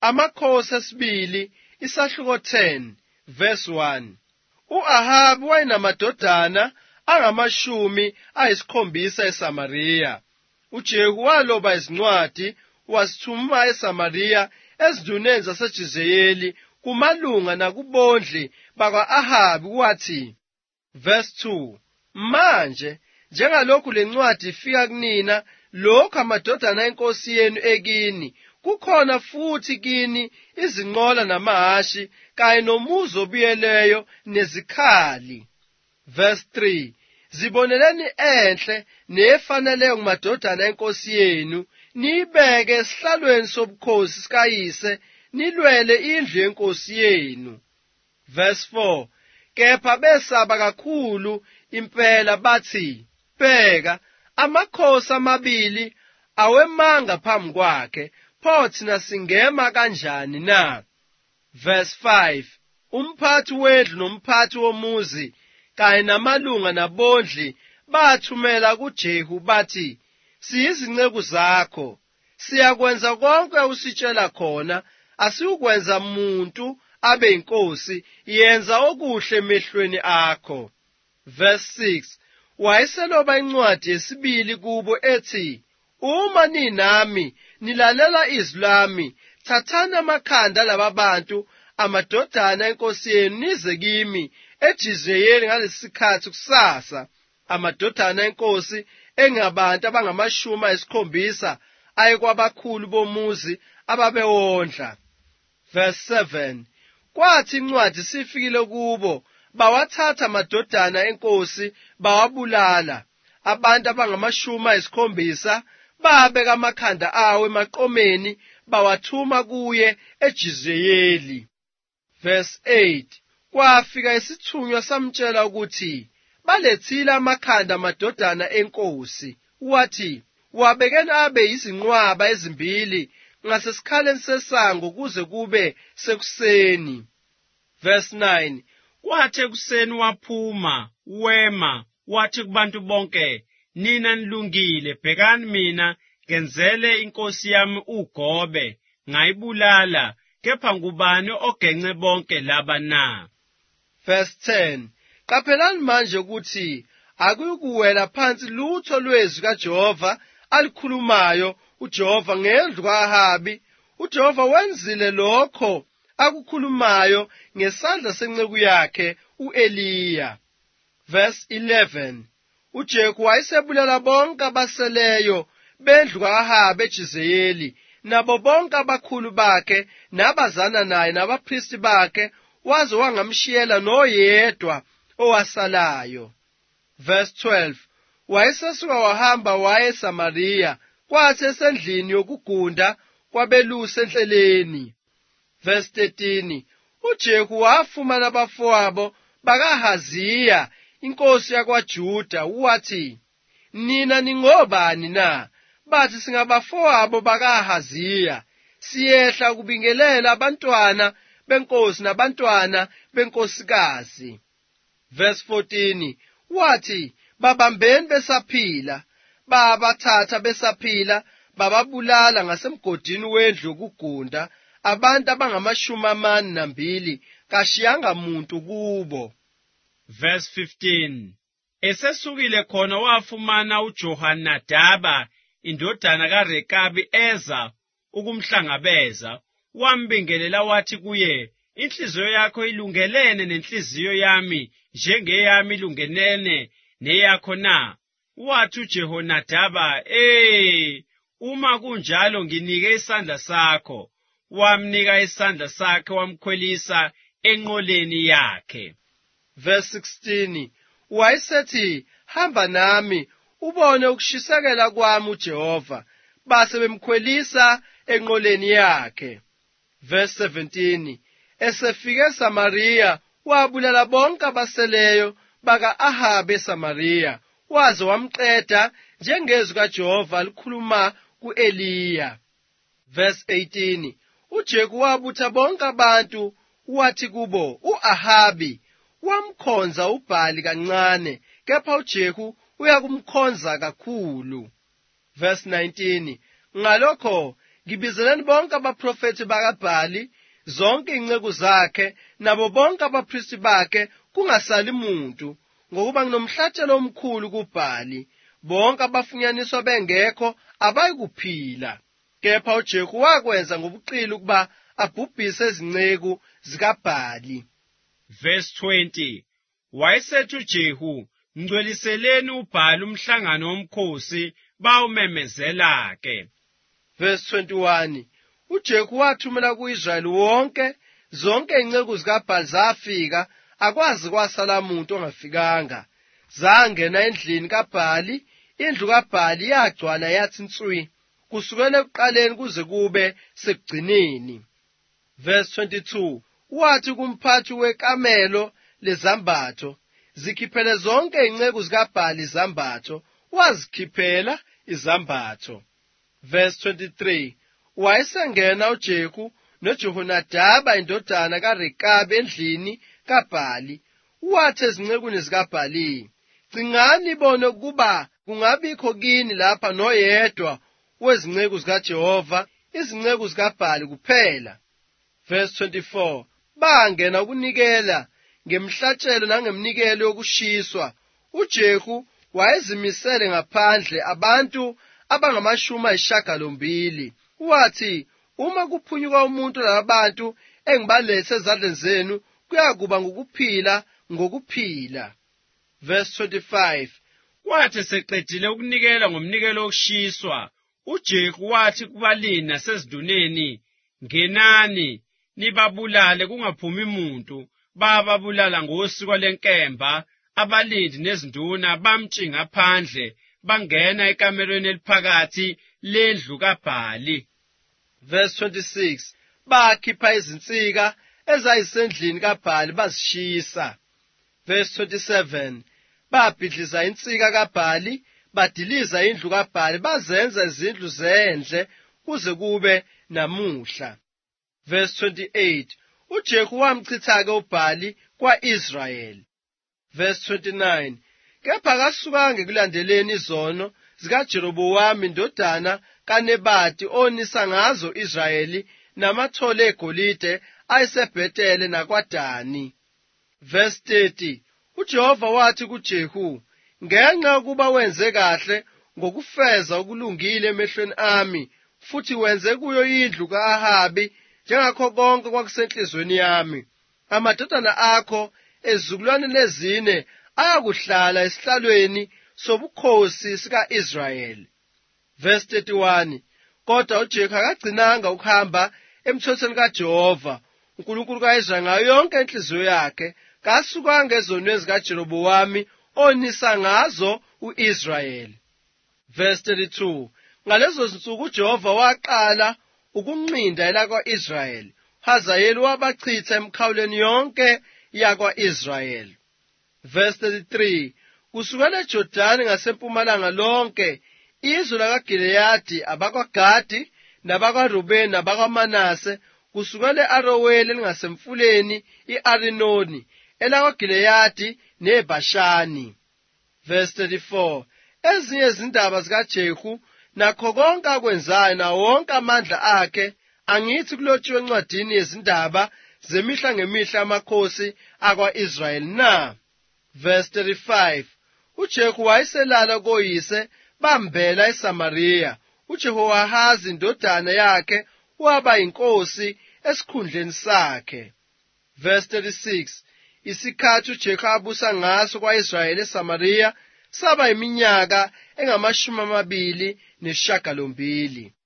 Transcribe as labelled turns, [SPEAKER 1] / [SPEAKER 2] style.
[SPEAKER 1] Amakhosi esibili isahluko 10 verse 1. U-Ahabi wayenamadodana angamashumi 7 eSamariya. uJehu waloba izincwadi wasithuma eSamariya ezinduneni zaseJezerili kumalunga nakubondli bakwa-Ahabi wathi, verse 2, manje njengalokhu lencwadi ifika kunina, lokhu amadodana enkosi yenu ekini, kukhona futhi kini izinqola namahashi kanye nomuzi obuyeleyo nezikhali. Verse 3, ziboneleni enhle nefaneleyo kumadodana enkosi yenu, niyibeke esihlalweni sobukhosi sikayise, nilwele indlu yenkosi yenu. Verse 4, kepha besaba kakhulu impela bathi, bheka, amakhosi amabili awemanga phambi kwakhe, pho thina singema kanjani na? Verse 5, umphathi wendlu nomphathi womuzi kanye namalunga nabondli bathumela kuJehu bathi, siyizinceku zakho, siyakwenza konke usitshela khona, asiukwenza muntu abe inkosi, yenza okuhle emehlweni akho. Verse 6, wayeseloba incwadi yesibili kubo ethi, uma ninami nilalela izwi lami, thathani amakhanda laba bantu amadodana enkosi yenu nize kimi eJezerili ngalesikhathi kusasa. Amadodana enkosi engabantu abangama-70 aye kwabakhulu bomuzi ababewondla. Verse 7, kwathi incwadi sifikile kubo, bawathatha amadodana enkosi bawabulala. Abantu abangama-70 babeka amakhanda awo emaqomeni bawathuma kuye eJezerili. Verse 8, kwafika isithunywa samtshela ukuthi balethile amakhanda amadodana enkosi. Wathi, wabekeni abe yizinqwaba ezimbili ngasesikhaleni sesango kuze kube sekuseni. Verse 9,
[SPEAKER 2] kwathi ekuseni waphuma wema wathi kubantu bonke, nina nilungile, bhekani mina ngenzele inkosi yami uGobe, ngayibulala, kepha ngubani ogence bonke laba na?
[SPEAKER 1] Verse 10, qaphelani manje ukuthi akuyikuwela phansi lutho lwezwi kaJehova alikhulumayo uJehova ngendlu ka-Ahabi. uJehova wenzile lokho akukhulumayo ngesandla senceku yakhe u-Eliya. Verse 11, uJehu wayesebulala bonke abaseleyo bendlu ka-Ahabi eJezerili, nabo bonke abakhulu bakhe nabazana naye nabaphristi bakhe, waze wangamshiyela noyedwa owasalayo. Verse 12, wayesesuka wahamba waya eSamariya, kwathi esendlini yokugunda kwabelusi endleleni. Verse 13, uJehu wafumana abafowabo bakaHaziya inkosi yakwaJuda, wathi, nina ningobani na? Bathi, singabafowabo bakaHaziya, siyehla ukubingelela abantwana benkosi nabantwana benkosikazi. Verse 14, wathi, babambeni besaphila, babathatha besaphila, bababulala ngasemgodini wendlu yokugunda, abantu abangama-40, kashiyanga muntu kubo.
[SPEAKER 2] Verse 15, esesukile khona wafumana uJohanadaba indodana kaRekabi eza ukumhlangabeza, wambingelela wathi kuye, inhliziyo yakho ilungelene nenhliziyo yami, njengeyami ilungenene neyakho na? Wathi uJehonadaba, uma kunjalo nginike isandla sakho. Wamnika isandla sakhe wamkhwelisa enqoleni yakhe.
[SPEAKER 1] Verse 16, wayesethi, hamba nami ubone ukushisekela kwami uJehova, base bemkhwelisa enqoleni yakhe. Verse 17, esefike eSamariya wabulala bonke abaseleyo baka-Ahabi eSamariya, waze wamqeda njengezwi kaJehova likhuluma ku-Eliya. Verse 18, uJehu wabutha bonke abantu, wathi kubo, u-Ahabi wamkhonza uBhali kancane, kepha uJehu uyakumkhonza kakhulu. Verse 19, ngalokho Ngibizeleni bonke abaprofethi bakaBhali, zonke inceku zakhe, nabo bonke abaphristi bakhe, kungasali muntu, ngokuba nginomhlatshelo omkhulu kuBhali. Bonke abafunyaniswa bengekho abayikuphila. Kepha uJehu wakwenza ngobuqili ukuba abhubhise izinceku zikaBhali.
[SPEAKER 2] Verse 20. Wayesethi uJehu, ngcweliseleni uBhali umhlangano womkhosi, bawumemezela-ke.
[SPEAKER 1] Verse 21. uJehu wathumela ku-Israyeli wonke, zonke inceku zikaBhali zafika, akwazi kwasala muntu ongafikanga. Zangena endlini kaBhali, indlu kaBhali yagcwala yathi nswi, kusukela ekuqaleni kuze kube sekugcineni. Verse 22. Wathi kumphathi wekamelo lezambatho, zikhiphele zonke inceku zikaBhali izambatho, wazikhiphela izambatho. Verse 23. Wayesengena uJehu noJehonadaba indodana kaRekabi endlini kaBhali, wathi ezincekuni zikaBhali, cingani ibone ukuba kungabikho kini lapha noyedwa wezinceku zikaJehova, izinceku zikaBhali kuphela. Verse 24. Bangena ukunikela ngemhlatshelo nangemnikelo yokushiswa. uJehu wayezimisele ngaphandle abantu abangamashumi wathi, uma kuphunyuka umuntu labantu engibalethe ezandleni zenu, kuyakuba ngokuphila. Verse 25.
[SPEAKER 2] Kwathi seqedile ukunikela ngomnikelo wokushiswa, uJehu wathi kubalindi nasezinduneni, ngenani nibabulale kungaphumi muntu. Bababulala ngosiko lenkemba. Abalindi nezinduna bamtshinga phandle, bangena ekamerweni eliphakathi lendlu kaBhali.
[SPEAKER 1] Verse 26. Bakhipha izinsika ezayisendlini kaBhali bazishisa. Verse 27. Babhidliza insika kaBhali, badiliza indlu kaBhali, bazenza izindlu zendle kuze kube namuhla. Verse 28. uJehu wamchitha-ke uBhali kwa-Israyeli. Verse 29. Kepha kasukanga ekulandeleni izono zikaJerobhowamu indodana kaNebati, onisa ngazo Israyeli, namathole egolide ayeseBhethele nakwaDani. Verse 30. uJehova wathi kuJehu, ngenxa yokuba wenze kahle ngokufeza okulungile emehlweni ami, futhi wenze kuyo indlu ka-Ahabi njengakho konke kwakusenhlizweni yami, amadodana akho ezizukulwaneni ezine ayakuhlala esihlalweni sobukhosi sika-Israyeli. Verse 31. Kodwa uJehu akagcinanga ukuhamba emthethweni kaJehova uNkulunkulu ka-Israyeli ngayo yonke inhliziyo yakhe, kasukanga ezonweni zikaJerobhowamu onisa ngazo u-Israyeli. Verse 32. Ngalezo zinsuku uJehova waqala ukunqinda elakwa-Israyeli. uHazayeli wabachitha emikhawuleni yonke yakwa-Israyeli. Verse 33. Kusukela eJodani ngasempumalanga lonke, izwe lakaGileyadi, abakwaGadi nabakwaRubeni nabakwaManase, kusukela e-Aroweli elingasemfuleni i-Arinoni, elakwaGileyadi neBhashani. Verse 34. Ezinye izindaba zikaJehu nakho konke akwenzayo nawo wonke amandla akhe, angithi kulotshiwe encwadini yezindaba zemihla ngemihla amakhosi akwa-Israyeli na? Verse 35. uJehu wayeselala koyise, bambela eSamariya. uJehowahazi indodana yakhe waba yinkosi esikhundleni sakhe. Verse 36. Isikhathi uJehu abusa ngaso kwa-Israyeli eSamariya saba yiminyaka 28.